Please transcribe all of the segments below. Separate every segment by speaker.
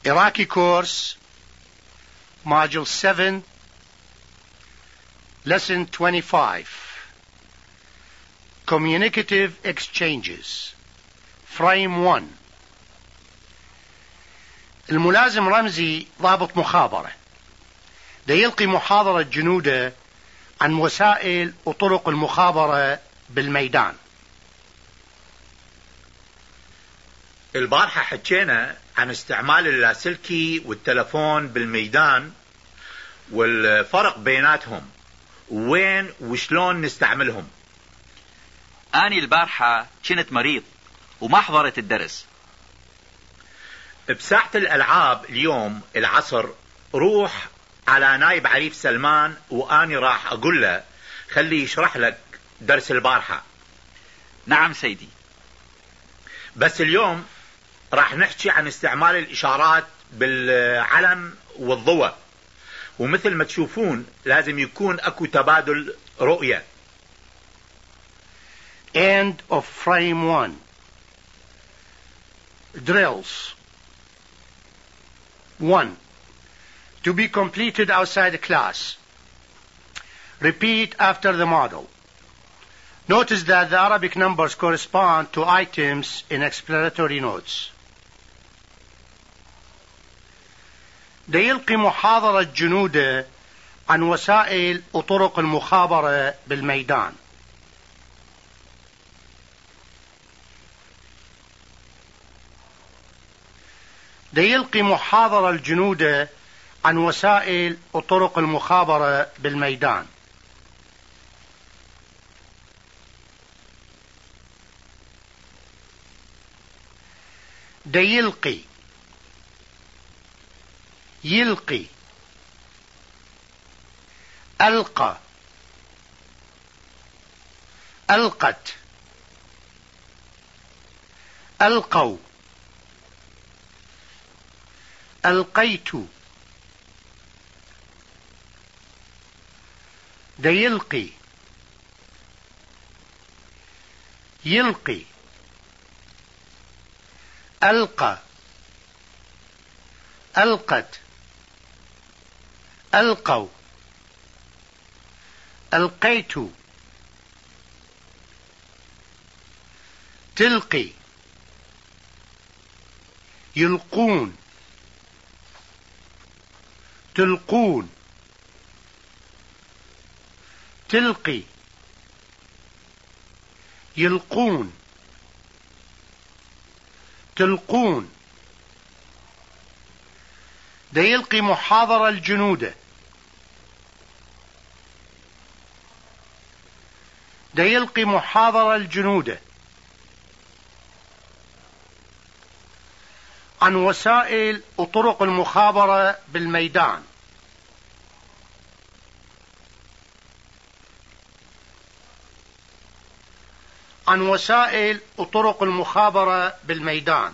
Speaker 1: Iraqi course, Module 7, Lesson 25, Communicative Exchanges, Frame 1. الملازم رمزي ضابط مخابرة ده يلقي محاضرة جنوده عن وسائل وطرق المخابرة بالميدان.
Speaker 2: البارحة حكينا عن استعمال اللاسلكي والتلفون بالميدان والفرق بيناتهم وين وشلون نستعملهم.
Speaker 3: أني البارحة كنت مريض وما حضرت الدرس.
Speaker 2: بساعة الألعاب اليوم العصر روح على نايب عريف سلمان وأني راح أقول له خلي يشرح لك درس البارحة.
Speaker 3: نعم سيدي.
Speaker 2: بس اليوم راح نحكي عن استعمال الإشارات بالعلم والضوء، ومثل ما تشوفون لازم يكون أكو تبادل رؤية.
Speaker 1: End of frame 1. Drills. 1. To be completed outside the class. Repeat after the model. Notice that the Arabic numbers correspond to items in explanatory notes. ده يلقي محاضرة جنوده عن وسائل وطرق المخابرة بالميدان. ده يلقي محاضرة الجنوده عن وسائل وطرق المخابرة بالميدان. ده يلقي يلقي ألقى ألقت ألقوا ألقيت. ده يلقي يلقي ألقى ألقت ألقوا ألقيت. تلقي يلقون تلقون. تلقي يلقون تلقون. ده يلقي محاضرة الجنوده. ده يلقي محاضرة الجنوده عن وسائل وطرق المخابرة بالميدان. عن وسائل وطرق المخابرة بالميدان.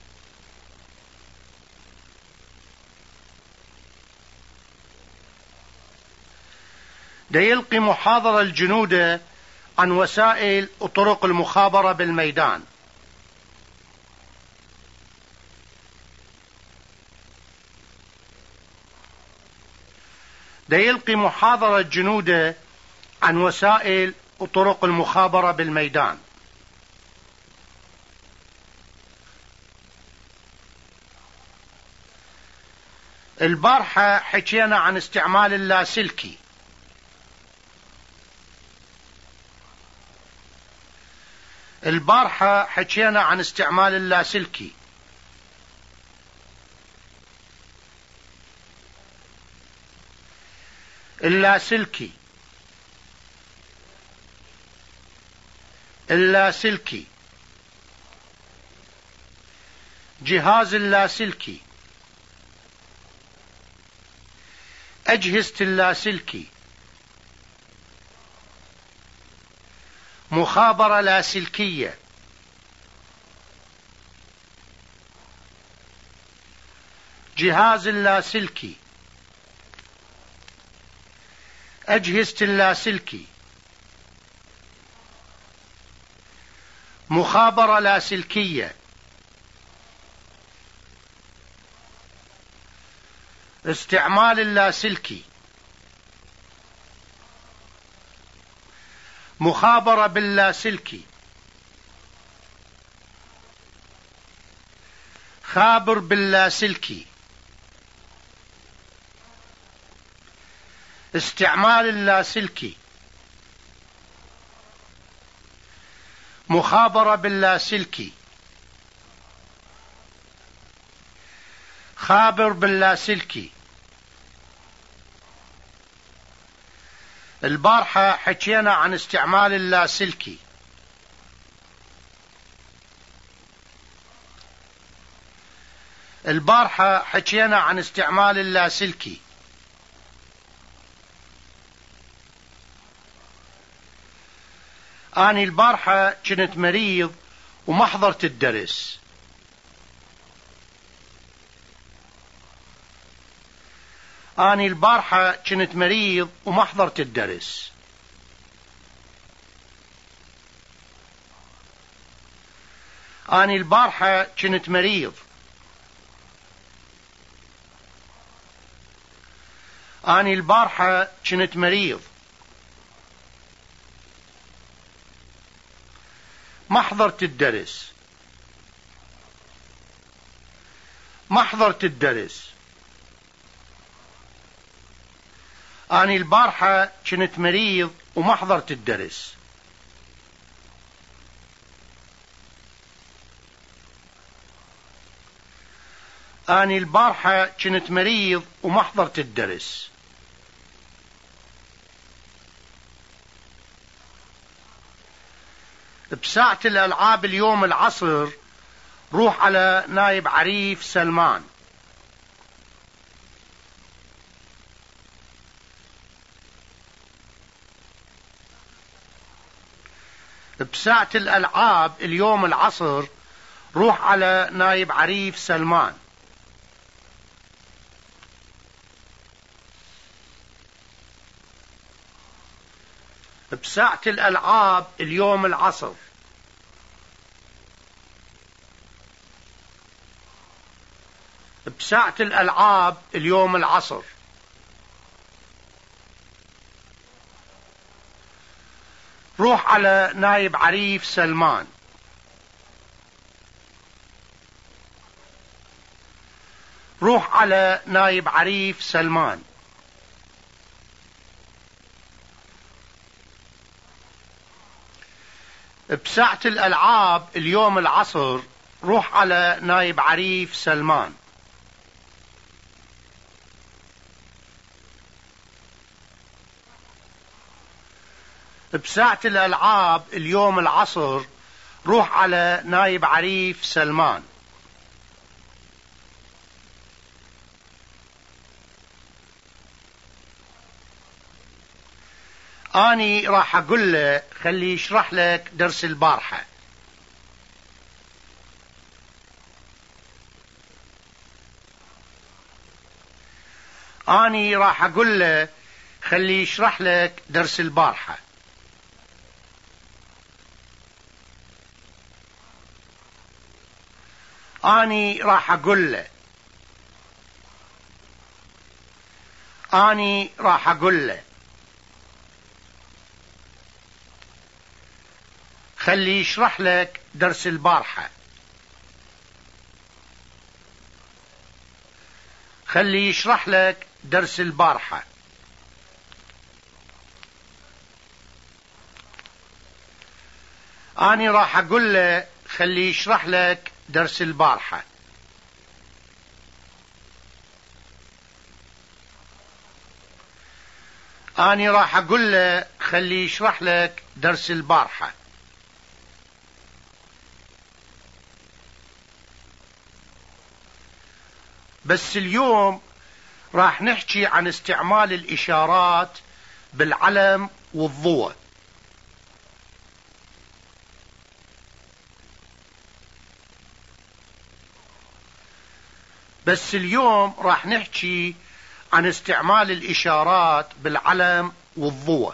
Speaker 1: ده يلقي محاضرة الجنوده عن وسائل وطرق المخابرة بالميدان. ده يلقي محاضرة الجنوده عن وسائل وطرق المخابرة بالميدان. البارحة حكينا عن استعمال اللاسلكي. البارحة حكينا عن استعمال اللاسلكي. اللاسلكي اللاسلكي جهاز اللاسلكي أجهزة اللاسلكي مخابرة لاسلكية جهاز اللاسلكي أجهزة اللاسلكي مخابرة لاسلكية استعمال اللاسلكي. مخابرة باللاسلكي. خابر باللاسلكي. استعمال اللاسلكي. مخابرة باللاسلكي. خابر باللاسلكي. البارحة حكينا عن استعمال اللاسلكي. البارحة حكينا عن استعمال اللاسلكي. أنا البارحة كنت مريض وما حضرت الدرس. أنا البارحة كنت مريض وما حضرت الدرس. أنا البارحة كنت مريض. أنا البارحة كنت مريض. ما حضرت الدرس. ما حضرت الدرس. أنا البارحة كنت مريض وما حضرت الدرس. أنا البارحة كنت مريض وما حضرت الدرس. بساعة الألعاب اليوم العصر روح على نايب عريف سلمان. بساعة الألعاب اليوم العصر روح على نايب عريف سلمان. بساعة الألعاب اليوم العصر. بساعة الألعاب اليوم العصر. روح على نايب عريف سلمان. روح على نايب عريف سلمان. بساعة الألعاب اليوم العصر روح على نايب عريف سلمان. بساعة الألعاب اليوم العصر روح على نايب عريف سلمان. أني راح أقول له خلي يشرح لك درس البارحة. أني راح أقول له خلي يشرح لك درس البارحة. أني راح أقول له. أني راح أقول له خلي يشرح لك درس البارحة. خلي يشرح لك درس البارحة. أنا راح أقول له خلي يشرح لك درس البارحة. أنا راح أقول له خلي يشرح لك درس البارحة. بس اليوم راح نحكي عن استعمال الإشارات بالعلم والضوء. بس اليوم راح نحكي عن استعمال الإشارات بالعلم والضوء.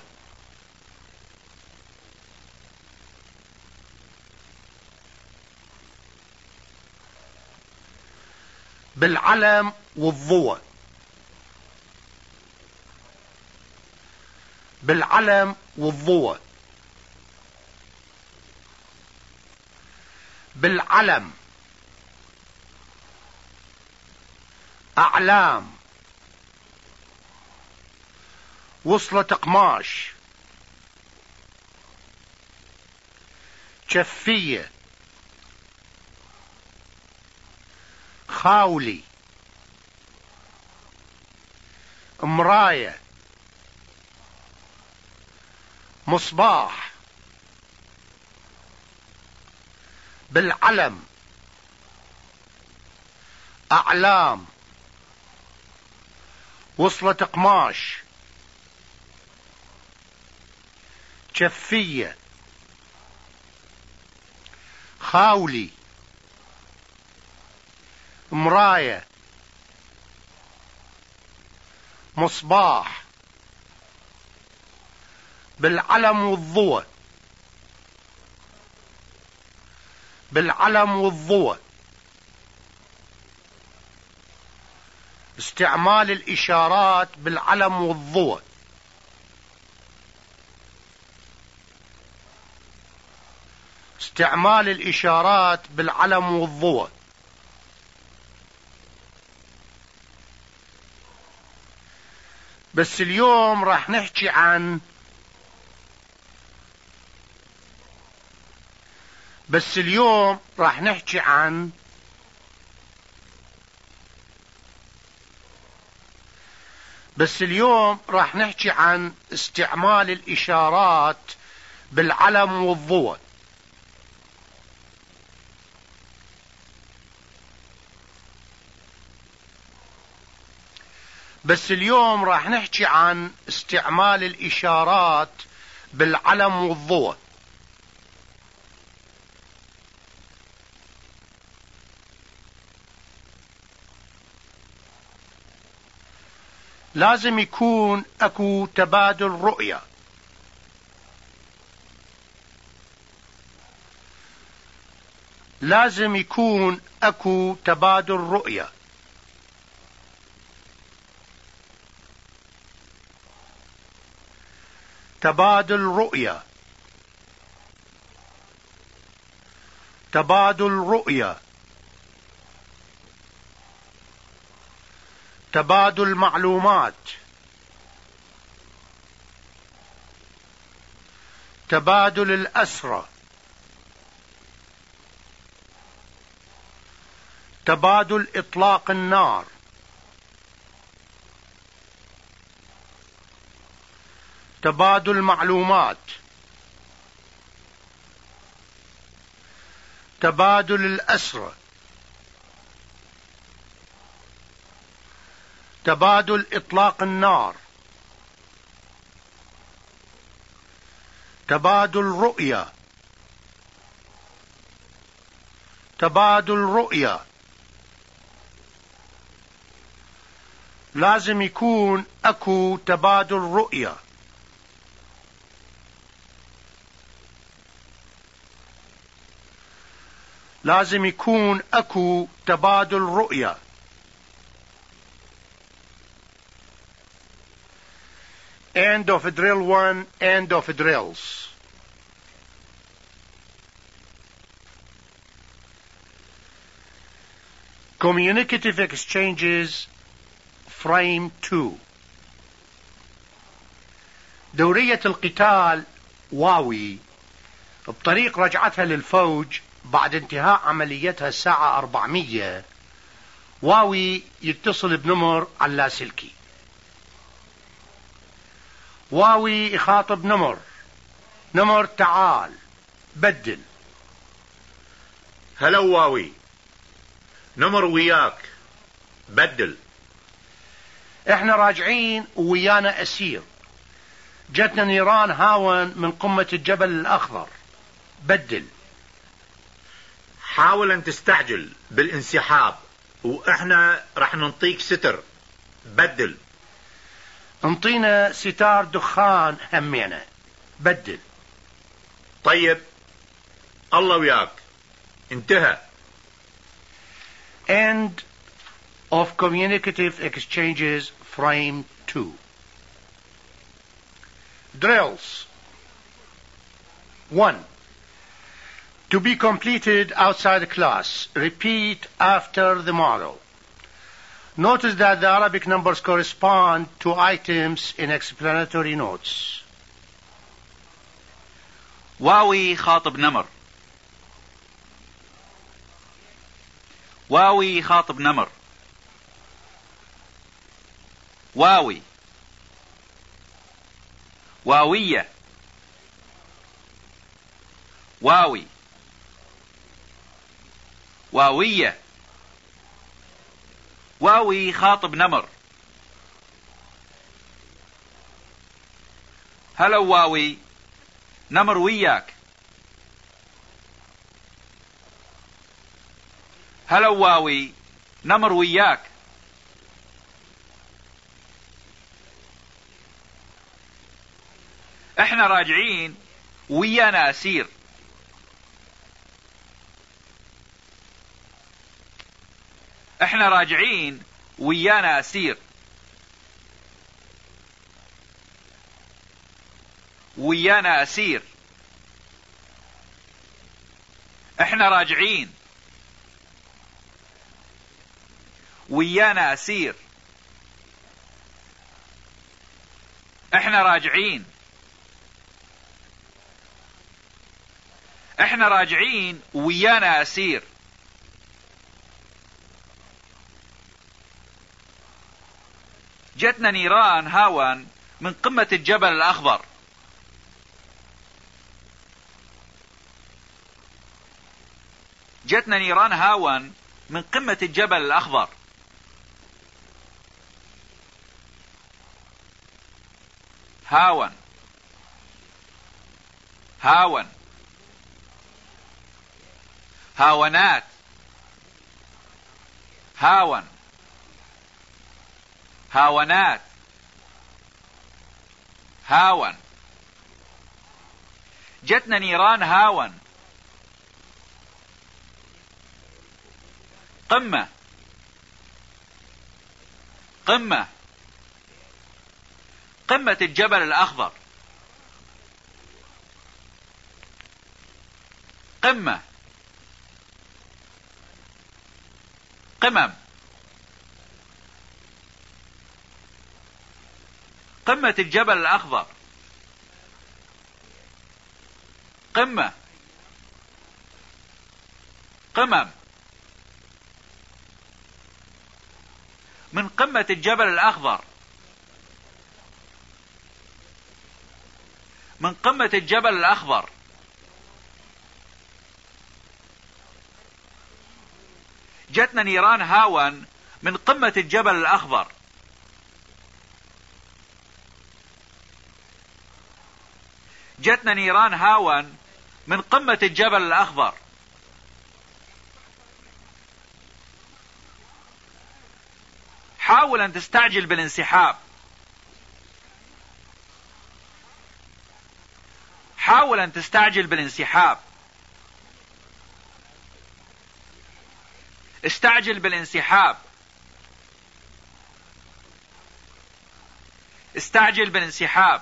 Speaker 1: بالعلم والضوء. بالعلم والضوء. بالعلم. أعلام. وصلة قماش. شفية. خاولي. مراية. مصباح. بالعلم. أعلام. وصلة قماش. شفية. خاولي. مراية. مصباح. بالعلم والضوء. بالعلم والضوء. استعمال الإشارات بالعلم والضوء. استعمال الإشارات بالعلم والضوء. بس اليوم راح نحكي عن بس اليوم راح نحكي عن استعمال الإشارات بالعلم والضوء. بس اليوم راح نحكي عن استعمال الإشارات بالعلم والضوء. لازم يكون اكو تبادل رؤية. لازم يكون اكو تبادل رؤية. تبادل رؤية. تبادل رؤية. تبادل معلومات. تبادل الأسرى. تبادل إطلاق النار. تبادل معلومات. تبادل الأسرى. تبادل إطلاق النار. تبادل رؤية. تبادل رؤية. لازم يكون اكو تبادل رؤية. لازم يكون اكو تبادل رؤية. End of drill 1, end of drills. Communicative exchanges, frame 2. دورية القتال واوي بطريق رجعتها للفوج بعد انتهاء عمليتها الساعة 400. واوي يتصل بنمر اللاسلكي. واوي يخاطب نمر تعال بدل.
Speaker 2: هلا واوي، نمر وياك بدل.
Speaker 1: احنا راجعين ويانا اسير، جتنا نيران هاون من قمة الجبل الاخضر بدل.
Speaker 2: حاول ان تستعجل بالانسحاب واحنا رح ننطيك ستر بدل.
Speaker 1: انطينا ستار دخان همينا بدل.
Speaker 2: طيب الله وياك انتهى.
Speaker 1: End of communicative exchanges frame 2. Drills. 1. To be completed outside the class. Repeat after the model. Notice that the Arabic numbers correspond to items in explanatory notes.
Speaker 3: واوي خاطب نمر. واوي خاطب نمر. واوي. واوية. واوي. واوية. واوي خاطب نمر. هلا واوي، نمر وياك. هلا واوي، نمر وياك. احنا راجعين ويانا اسير. احنا راجعين ويانا اسير. ويانا اسير. احنا راجعين ويانا اسير. احنا راجعين. احنا راجعين ويانا اسير. جتنا نيران هاون من قمة الجبل الأخضر. جتنا نيران هاون من قمة الجبل الأخضر. هاون. هاون. هاونات. هاون. هاونات. هاون. جتنا نيران هاون. قمة. قمة. قمة الجبل الأخضر. قمة. قمم. قمة الجبل الأخضر. قمة. قمم. من قمة الجبل الأخضر. من قمة الجبل الأخضر. جتنا نيران هاون من قمة الجبل الأخضر. جتنا نيران هاون من قمة الجبل الأخضر. حاول أن تستعجل بالانسحاب. حاول أن تستعجل بالانسحاب. استعجل بالانسحاب. استعجل بالانسحاب.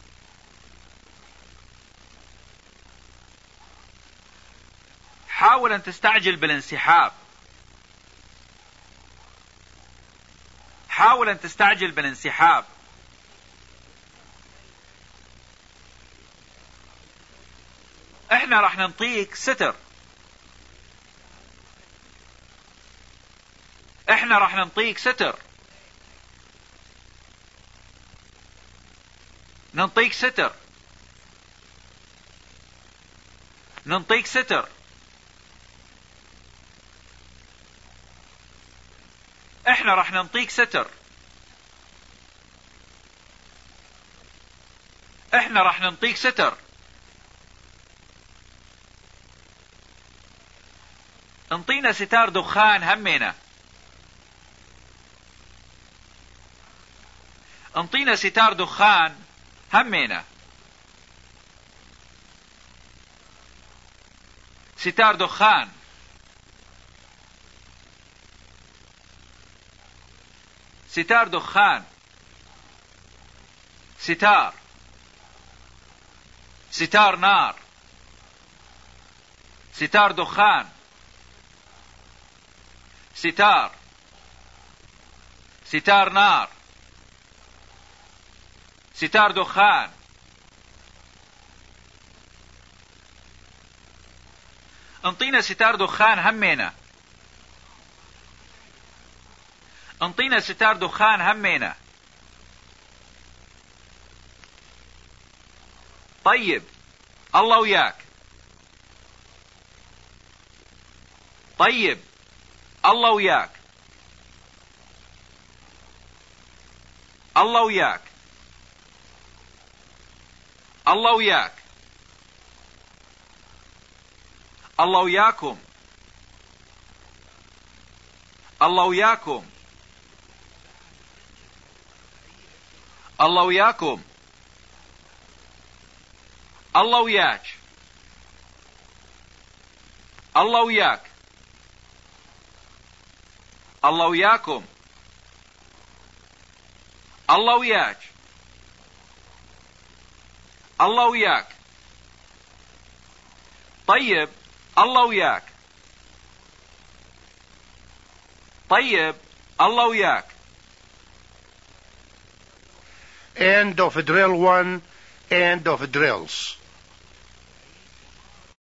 Speaker 3: حاول أن تستعجل بالانسحاب. حاول أن تستعجل بالانسحاب. احنا راح ننطيك ستر. احنا راح ننطيك ستر. ننطيك ستر. ننطيك ستر. احنا راح ننطيك ستر. احنا راح ننطيك ستر. انطينا ستار دخان همينا. انطينا ستار دخان همينا. ستار دخان. ستار دخان. ستار. ستار نار. ستار دخان. ستار. ستار نار. ستار دخان. انطينا ستار دخان همينا. انطينا ستار دخان همينا. طيب الله وياك. طيب الله وياك. الله وياك. الله وياك. الله وياكم. الله وياكم. الله وياكم. الله وياك. الله وياك. الله وياكم. الله وياك. الله وياك. طيب الله وياك. طيب الله وياك.
Speaker 1: End of drill 1. End of drills.